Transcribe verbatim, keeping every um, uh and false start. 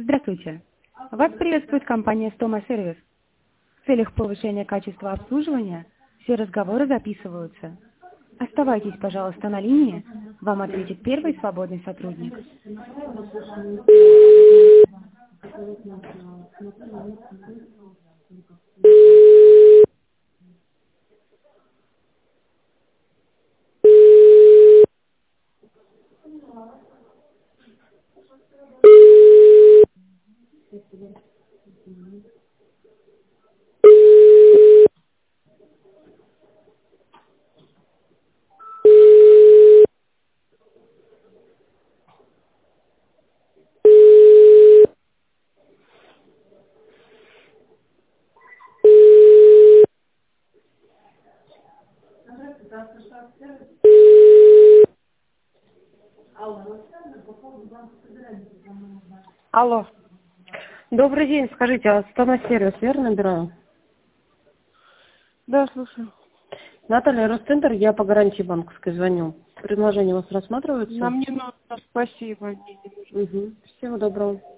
Здравствуйте. Вас приветствует компания Стома Сервис. В целях повышения качества обслуживания все разговоры записываются. Оставайтесь, пожалуйста, на линии. Вам ответит первый свободный сотрудник. Алло. Добрый день, скажите, а Стома Сервис, верно набираю? Да, слушаю. Наталья, Ростендер, я по гарантии банковской звоню. Предложение у вас рассматривается? Нам не нужно, спасибо. Не, не нужно. Угу. Всего доброго.